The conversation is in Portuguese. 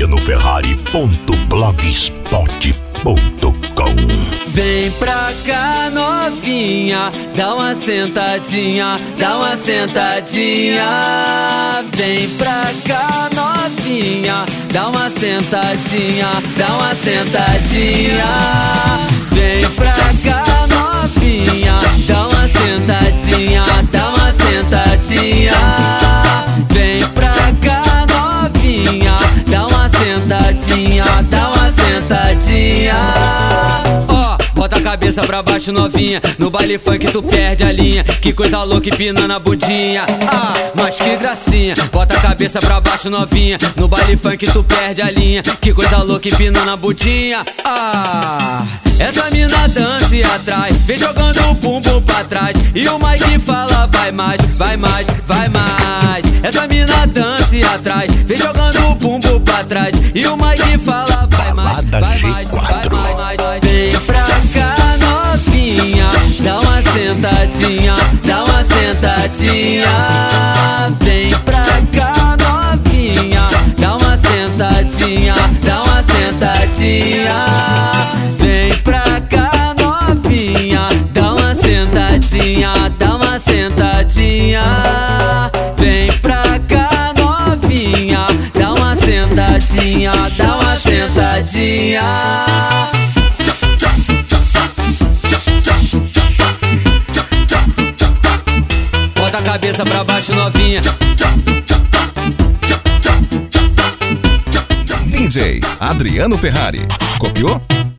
adrianoferrari.blogspot.com. Vem pra cá, novinha, dá uma sentadinha, dá uma sentadinha. Vem pra cá, novinha, dá uma sentadinha, dá uma sentadinha. Vem pra cá, novinha, dá uma sentadinha, dá uma sentadinha. Vem pra cá, novinha, dá uma sentadinha, dá uma sentadinha. Bota a cabeça pra baixo, novinha, no baile funk tu perde a linha. Que coisa louca empinando a bundinha, mas que gracinha. Bota a cabeça pra baixo, novinha, no baile funk tu perde a linha. Que coisa louca empinando a bundinha, essa mina dança e atrai, vem jogando o bumbum pra trás. E o Mike fala vai mais, vai mais, vai mais. Essa mina dança e atrai, vem jogando o bumbum pra trás. E o Mike fala vai mais, vai mais, vai mais. Vem pra cá, novinha, dá uma sentadinha, dá uma sentadinha. Vem pra cá, novinha, dá uma sentadinha, dá uma sentadinha. Vem pra cá, novinha, dá uma sentadinha, dá uma sentadinha. Vem pra cá, novinha, dá uma sentadinha, dá uma sentadinha. Bota a cabeça pra baixo, novinha. DJ Adriano Ferrari. Copiou?